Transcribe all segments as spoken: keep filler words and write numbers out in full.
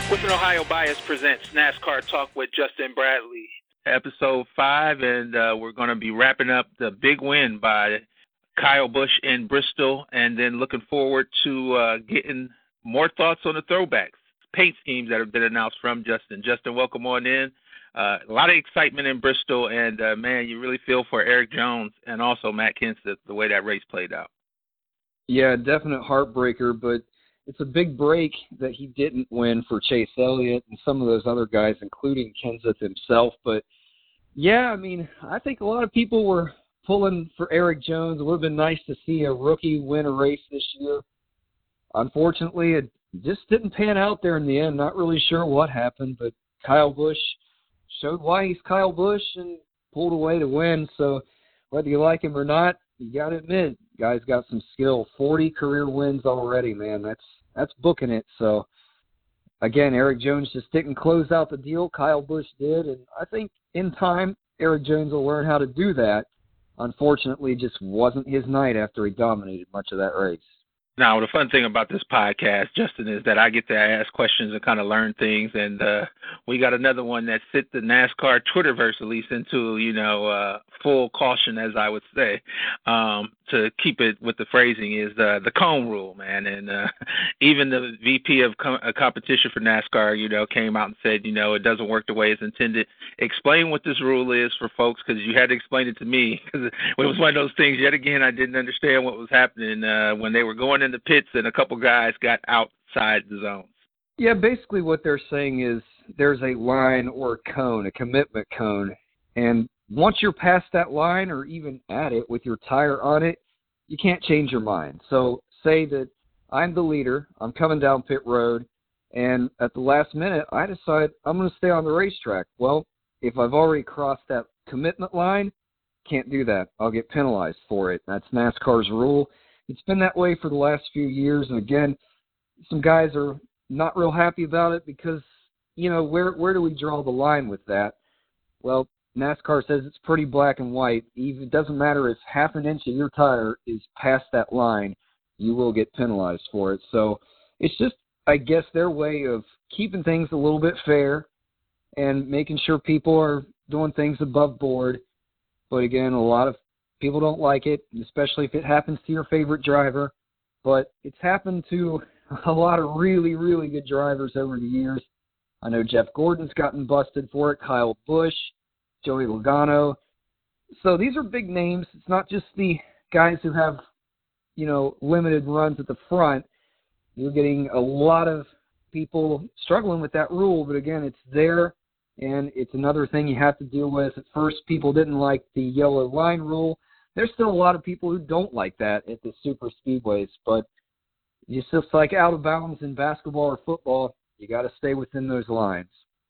Western Ohio Bias presents NASCAR Talk with Justin Bradley. Episode five, and uh, we're going to be wrapping up the big win by Kyle Busch in Bristol, and then looking forward to uh, getting more thoughts on the throwbacks, paint schemes that have been announced from Justin. Justin, welcome on in. Uh, a lot of excitement in Bristol, and, uh, man, you really feel for Erik Jones and also Matt Kenseth, the way that race played out. Yeah, definite heartbreaker, but it's a big break that he didn't win for Chase Elliott and some of those other guys, including Kenseth himself. But, yeah, I mean, I think a lot of people were pulling for Erik Jones. It would have been nice to see a rookie win a race this year. Unfortunately, it just didn't pan out there in the end. Not really sure what happened, but Kyle Busch showed why he's Kyle Busch and pulled away to win. So whether you like him or not, you got to admit, guy's got some skill. forty career wins already, man. That's that's booking it. So, again, Erik Jones just didn't close out the deal. Kyle Busch did, and I think in time, Erik Jones will learn how to do that. Unfortunately, just wasn't his night after he dominated much of that race. Now, the fun thing about this podcast, Justin, is that I get to ask questions and kind of learn things, and uh, we got another one that fit the NASCAR Twitterverse at least into, you know, uh, full caution, as I would say, um, to keep it with the phrasing is uh, the cone rule, man. And uh, even the V P of com- uh, competition for NASCAR, you know, came out and said, you know, it doesn't work the way it's intended. Explain what this rule is for folks, because you had to explain it to me, because it was one of those things, yet again, I didn't understand what was happening uh, when they were going in the pits and a couple guys got outside the zones. Yeah, basically what they're saying is there's a line or a cone, a commitment cone, and once you're past that line or even at it with your tire on it, you can't change your mind. So say that I'm the leader, I'm coming down pit road, and at the last minute I decide I'm going to stay on the racetrack. Well, if I've already crossed that commitment line, can't do that. I'll get penalized for it. That's NASCAR's rule. It's been that way for the last few years, and again, some guys are not real happy about it because, you know, where where do we draw the line with that? Well, NASCAR says it's pretty black and white. Even it doesn't matter if half an inch of your tire is past that line, you will get penalized for it. So it's just, I guess, their way of keeping things a little bit fair and making sure people are doing things above board. But again, a lot of people don't like it, especially if it happens to your favorite driver. But it's happened to a lot of really, really good drivers over the years. I know Jeff Gordon's gotten busted for it, Kyle Busch, Joey Logano. So these are big names. It's not just the guys who have, you know, limited runs at the front. You're getting a lot of people struggling with that rule, but again, it's there, and it's another thing you have to deal with. At first, people didn't like the yellow line rule. There's still a lot of people who don't like that at the super speedways, but it's just like out of bounds in basketball or football. You got to stay within those lines.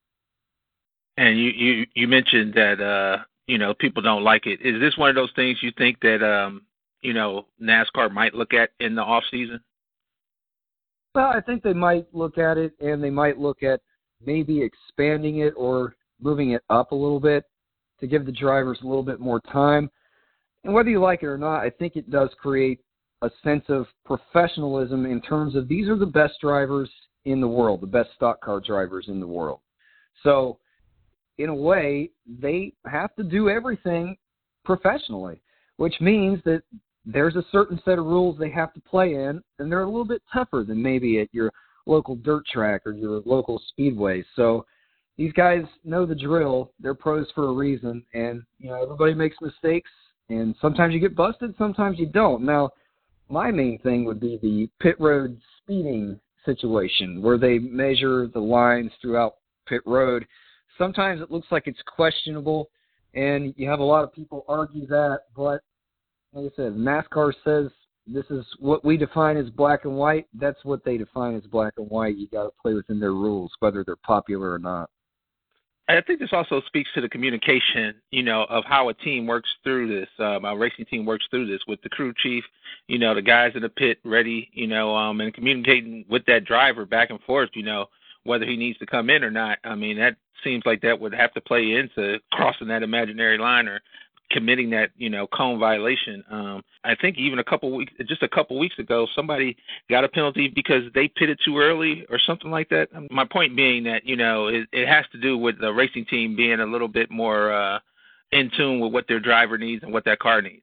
And you, you, you mentioned that, uh, you know, people don't like it. Is this one of those things you think that, um, you know, NASCAR might look at in the off season? Well, I think they might look at it, and they might look at maybe expanding it or moving it up a little bit to give the drivers a little bit more time. And whether you like it or not, I think it does create a sense of professionalism in terms of these are the best drivers in the world, the best stock car drivers in the world. So, in a way, they have to do everything professionally, which means that there's a certain set of rules they have to play in, and they're a little bit tougher than maybe at your local dirt track or your local speedway. So these guys know the drill. They're pros for a reason, and you know everybody makes mistakes, and sometimes you get busted, sometimes you don't. Now, my main thing would be the pit road speeding situation where they measure the lines throughout pit road. Sometimes it looks like it's questionable, and you have a lot of people argue that, but like I said, NASCAR says this is what we define as black and white. That's what they define as black and white. You got to play within their rules, whether they're popular or not. I think this also speaks to the communication, you know, of how a team works through this, um, a racing team works through this with the crew chief, you know, the guys in the pit ready, you know, um, and communicating with that driver back and forth, you know, whether he needs to come in or not. I mean, that seems like that would have to play into crossing that imaginary line or committing that, you know, cone violation. Um, I think even a couple weeks, just a couple weeks ago, somebody got a penalty because they pitted too early or something like that. My point being that, you know, it, it has to do with the racing team being a little bit more uh, in tune with what their driver needs and what that car needs.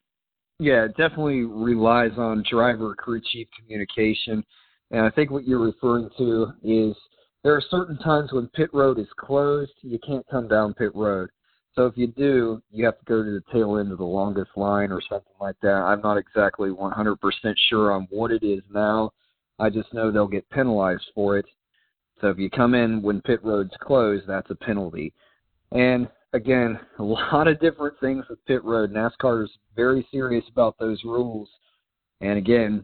Yeah, it definitely relies on driver crew chief communication. And I think what you're referring to is there are certain times when pit road is closed, you can't come down pit road. So if you do, you have to go to the tail end of the longest line or something like that. I'm not exactly one hundred percent sure on what it is now. I just know they'll get penalized for it. So if you come in when pit road's closed, that's a penalty. And again, a lot of different things with pit road. NASCAR is very serious about those rules. And again,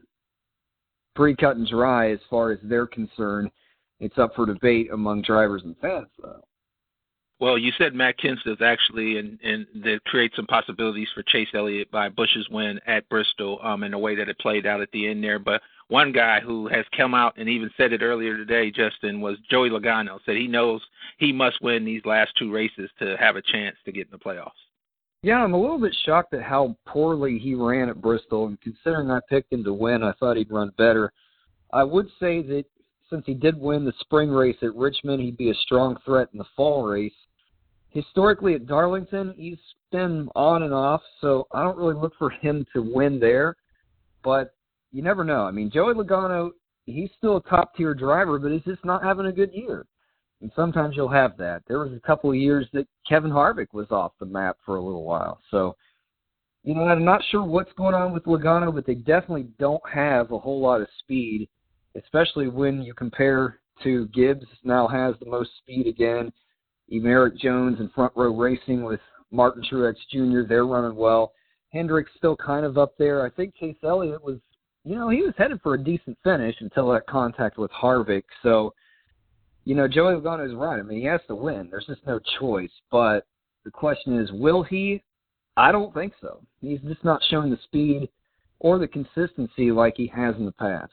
pretty cut and dry as far as they're concerned. It's up for debate among drivers and fans, though. Well, you said Matt Kenseth actually, and, and that creates some possibilities for Chase Elliott by Busch's win at Bristol um, in the way that it played out at the end there. But one guy who has come out and even said it earlier today, Justin, was Joey Logano, said he knows he must win these last two races to have a chance to get in the playoffs. Yeah, I'm a little bit shocked at how poorly he ran at Bristol, and considering I picked him to win, I thought he'd run better. I would say that since he did win the spring race at Richmond, he'd be a strong threat in the fall race. Historically at Darlington, he's been on and off, so I don't really look for him to win there. But you never know. I mean, Joey Logano, he's still a top-tier driver, but he's just not having a good year. And sometimes you'll have that. There was a couple of years that Kevin Harvick was off the map for a little while. So, you know, I'm not sure what's going on with Logano, but they definitely don't have a whole lot of speed, especially when you compare to Gibbs now has the most speed again. Even Eric Jones and Front Row Racing with Martin Truex Junior, they're running well. Hendrick's still kind of up there. I think Chase Elliott was, you know, he was headed for a decent finish until that contact with Harvick. So, you know, Joey Logano is right. I mean, he has to win. There's just no choice. But the question is, will he? I don't think so. He's just not showing the speed or the consistency like he has in the past.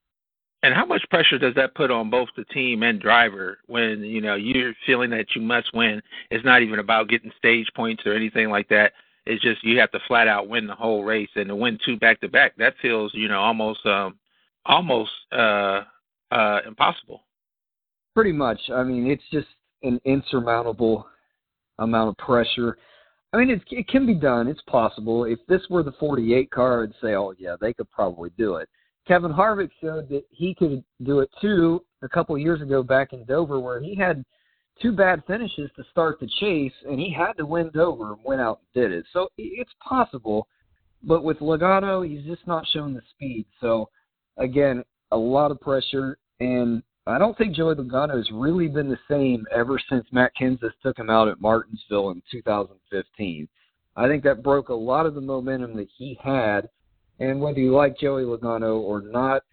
And how much pressure does that put on both the team and driver when, you know, you're feeling that you must win? It's not even about getting stage points or anything like that. It's just you have to flat out win the whole race, and to win two back to back, that feels, you know, almost um, almost uh, uh, impossible. Pretty much. I mean, it's just an insurmountable amount of pressure. I mean, it, it can be done. It's possible. If this were the forty-eight car, I'd say, oh, yeah, they could probably do it. Kevin Harvick showed that he could do it, too, a couple of years ago back in Dover, where he had two bad finishes to start the chase, and he had to win Dover and went out and did it. So it's possible, but with Logano, he's just not showing the speed. So, again, a lot of pressure, and I don't think Joey Logano has really been the same ever since Matt Kenseth took him out at Martinsville in two thousand fifteen. I think that broke a lot of the momentum that he had. And whether you like Joey Logano or not,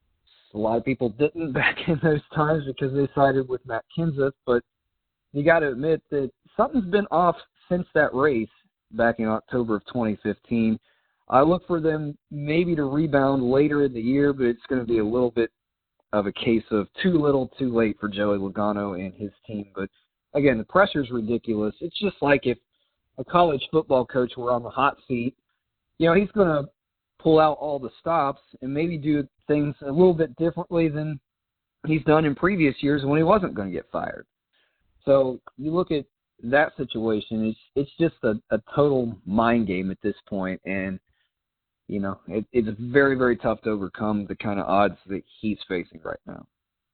a lot of people didn't back in those times because they sided with Matt Kenseth. But you got to admit that something's been off since that race back in October of twenty fifteen. I look for them maybe to rebound later in the year, but it's going to be a little bit of a case of too little, too late for Joey Logano and his team. But, again, the pressure's ridiculous. It's just like if a college football coach were on the hot seat, you know, he's going to pull out all the stops and maybe do things a little bit differently than he's done in previous years when he wasn't going to get fired. So you look at that situation, it's it's just a, a total mind game at this point, and, you know, it, it's very, very tough to overcome the kind of odds that he's facing right now.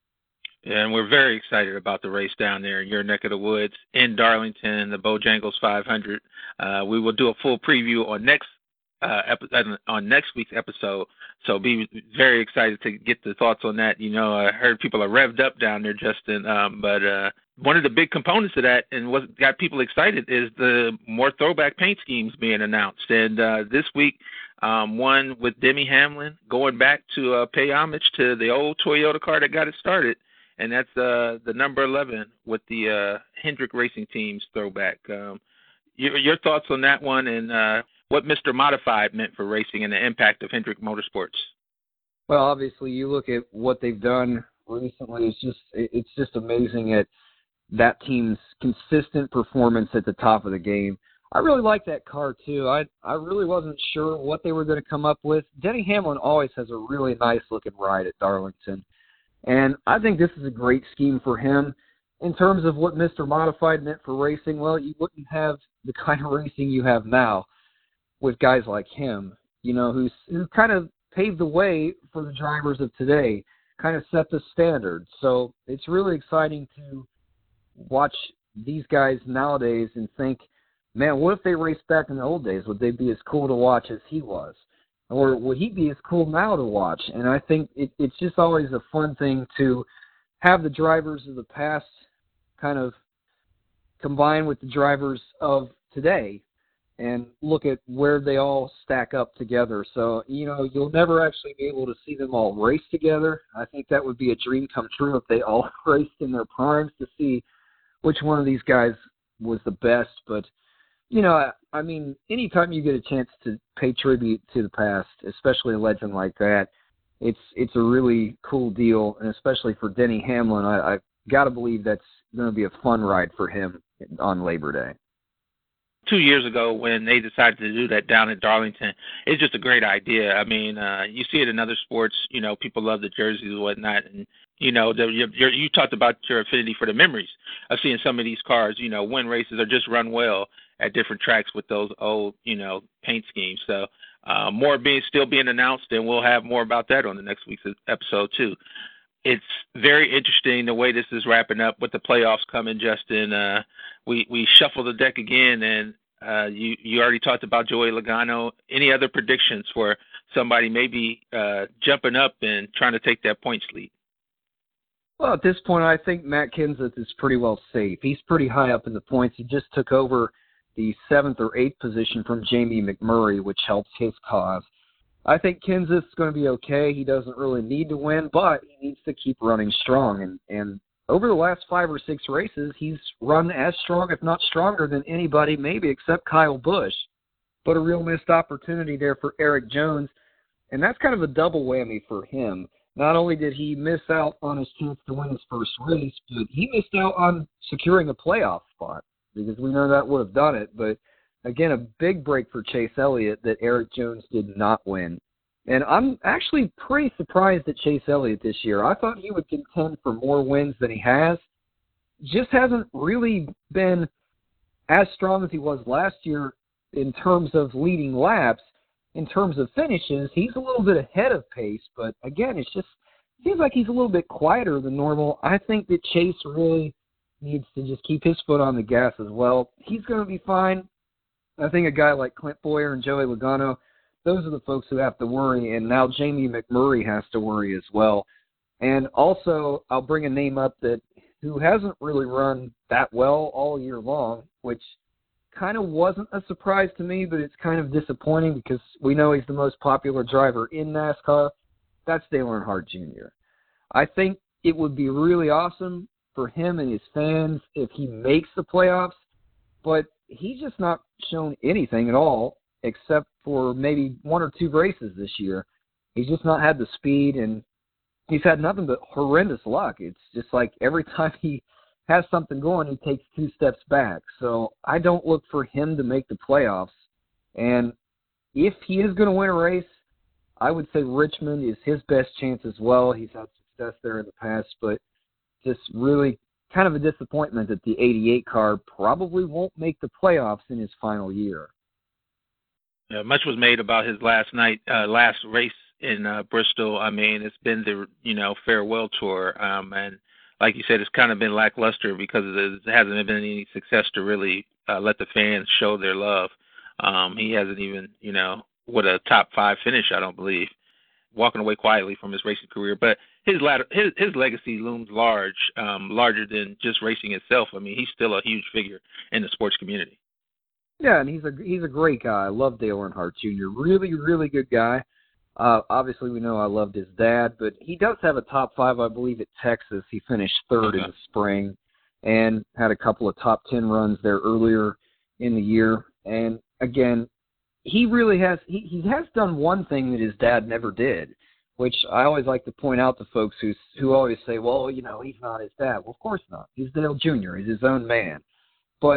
And we're very excited about the race down there in your neck of the woods in Darlington, the Bojangles five hundred. Uh, we will do a full preview on next Uh, epi- on next week's episode, so be very excited to get the thoughts on that. You know, I heard people are revved up down there, Justin, um, but uh, one of the big components of that and what got people excited is the more throwback paint schemes being announced. And uh, this week, um, one with Demi Hamlin going back to uh, pay homage to the old Toyota car that got it started, and that's uh, the number eleven with the uh, Hendrick Racing Team's throwback. Um, your, your thoughts on that one, and uh, what Mister Modified meant for racing and the impact of Hendrick Motorsports? Well, obviously, you look at what they've done recently. It's just it's just amazing at that team's consistent performance at the top of the game. I really like that car, too. I I really wasn't sure what they were going to come up with. Denny Hamlin always has a really nice-looking ride at Darlington, and I think this is a great scheme for him. In terms of what Mister Modified meant for racing, well, you wouldn't have the kind of racing you have now with guys like him, you know, who's who kind of paved the way for the drivers of today, kind of set the standard. So it's really exciting to watch these guys nowadays and think, man, what if they raced back in the old days? Would they be as cool to watch as he was? Or would he be as cool now to watch? And I think it, it's just always a fun thing to have the drivers of the past kind of combine with the drivers of today and look at where they all stack up together. So, you know, you'll never actually be able to see them all race together. I think that would be a dream come true if they all raced in their primes to see which one of these guys was the best. But, you know, I, I mean, anytime you get a chance to pay tribute to the past, especially a legend like that, it's it's a really cool deal. And especially for Denny Hamlin, I, I've got to believe that's going to be a fun ride for him on Labor Day. Two years ago when they decided to do that down in Darlington, it's just a great idea. I mean, uh, you see it in other sports, you know, people love the jerseys and whatnot. And, you know, the, you you talked about your affinity for the memories of seeing some of these cars, you know, win races or just run well at different tracks with those old, you know, paint schemes. So uh, more being still being announced, and we'll have more about that on the next week's episode too. It's very interesting the way this is wrapping up with the playoffs coming, Justin. Uh, we, we shuffle the deck again, and uh, you, you already talked about Joey Logano. Any other predictions for somebody maybe uh, jumping up and trying to take that points lead? Well, at this point, I think Matt Kenseth is pretty well safe. He's pretty high up in the points. He just took over the seventh or eighth position from Jamie McMurray, which helps his cause. I think Kenseth's going to be okay. He doesn't really need to win, but he needs to keep running strong. And, and over the last five or six races, he's run as strong, if not stronger, than anybody, maybe except Kyle Busch. But a real missed opportunity there for Eric Jones. And that's kind of a double whammy for him. Not only did he miss out on his chance to win his first race, but he missed out on securing a playoff spot, because we know that would have done it. But again, a big break for Chase Elliott that Eric Jones did not win. And I'm actually pretty surprised at Chase Elliott this year. I thought he would contend for more wins than he has. Just hasn't really been as strong as he was last year in terms of leading laps. In terms of finishes, he's a little bit ahead of pace. But again, it's just seems like he's a little bit quieter than normal. I think that Chase really needs to just keep his foot on the gas as well. He's going to be fine. I think a guy like Clint Bowyer and Joey Logano, those are the folks who have to worry, and now Jamie McMurray has to worry as well. And also, I'll bring a name up that who hasn't really run that well all year long, which kind of wasn't a surprise to me, but it's kind of disappointing because we know he's the most popular driver in NASCAR. That's Dale Earnhardt Junior I think it would be really awesome for him and his fans if he makes the playoffs, but he's just not shown anything at all except for maybe one or two races this year. He's just not had the speed, and he's had nothing but horrendous luck. It's just like every time he has something going, he takes two steps back. So I don't look for him to make the playoffs. And if he is going to win a race, I would say Richmond is his best chance as well. He's had success there in the past, but just really kind of a disappointment that the eighty-eight car probably won't make the playoffs in his final year. Yeah, much was made about his last night, uh, last race in uh, Bristol. I mean, it's been the you know farewell tour, um, and like you said, it's kind of been lackluster because there hasn't been any success to really uh, let the fans show their love. Um, he hasn't even, you know, with a top five finish, I don't believe, walking away quietly from his racing career. But his ladder, his, his legacy looms large, um, larger than just racing itself. I mean, he's still a huge figure in the sports community. Yeah, and he's a he's a great guy. I love Dale Earnhardt Junior Really, really good guy. Uh, obviously, we know I loved his dad, but he does have a top five, I believe, at Texas. He finished third okay. in the spring and had a couple of top ten runs there earlier in the year. And again, he really has he, he has done one thing that his dad never did, which I always like to point out to folks who who always say, well, you know, he's not his dad. Well, of course not. He's Dale Junior He's his own man. But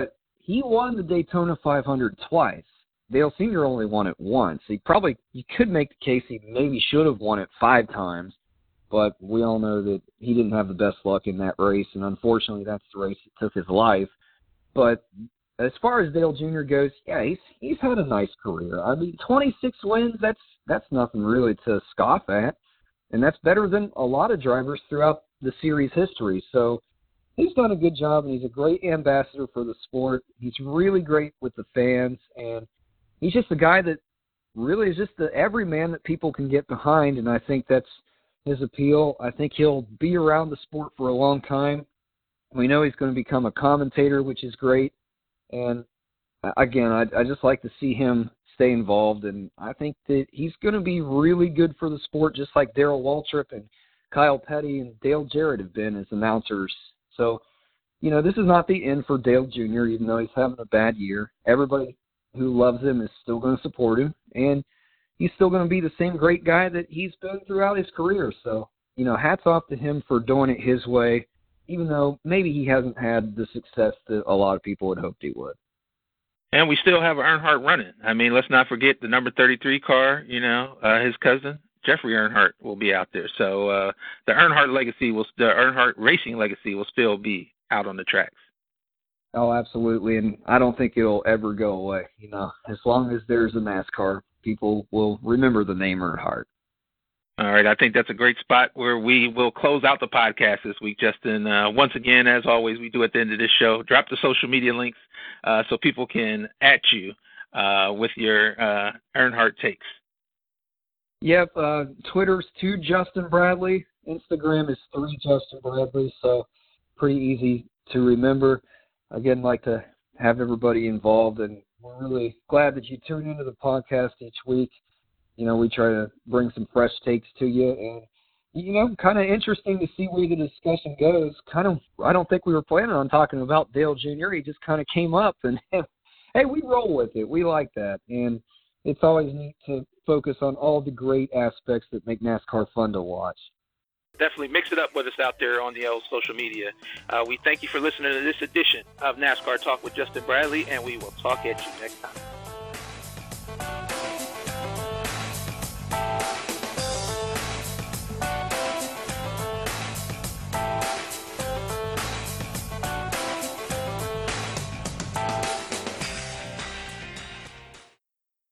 he won the Daytona five hundred twice. Dale Senior only won it once. He probably, you could make the case he maybe should have won it five times, but we all know that he didn't have the best luck in that race, and unfortunately that's the race that took his life. But as far as Dale Junior goes, yeah, he's he's had a nice career. I mean, twenty-six wins, that's that's nothing really to scoff at, and that's better than a lot of drivers throughout the series history. So he's done a good job, and he's a great ambassador for the sport. He's really great with the fans, and he's just a guy that really is just the everyman that people can get behind, and I think that's his appeal. I think he'll be around the sport for a long time. We know he's going to become a commentator, which is great. And again, I, I just like to see him stay involved, and I think that he's going to be really good for the sport, just like Darrell Waltrip and Kyle Petty and Dale Jarrett have been as announcers. So, you know, this is not the end for Dale Junior, even though he's having a bad year. Everybody who loves him is still going to support him, and he's still going to be the same great guy that he's been throughout his career. So, you know, hats off to him for doing it his way, even though maybe he hasn't had the success that a lot of people had hoped he would. And we still have Earnhardt running. I mean, let's not forget the number thirty-three car, you know, uh, his cousin, Jeffrey Earnhardt, will be out there. So uh, the Earnhardt legacy, will, the Earnhardt racing legacy will still be out on the tracks. Oh, absolutely. And I don't think it'll ever go away. You know, as long as there's a NASCAR, people will remember the name Earnhardt. All right, I think that's a great spot where we will close out the podcast this week, Justin. Uh, once again, as always, we do at the end of this show, drop the social media links uh, so people can at you uh, with your uh, Earnhardt takes. Yep, uh, Twitter's two Justin Bradley, Instagram is three Justin Bradley, so pretty easy to remember. Again, I'd like to have everybody involved, and we're really glad that you tune into the podcast each week. You know, we try to bring some fresh takes to you, and, you know, kind of interesting to see where the discussion goes. Kind of, I don't think we were planning on talking about Dale Junior He just kind of came up, and, hey, we roll with it. We like that, and it's always neat to focus on all the great aspects that make NASCAR fun to watch. Definitely mix it up with us out there on the old social media. Uh, we thank you for listening to this edition of NASCAR Talk with Justin Bradley, and we will talk at you next time.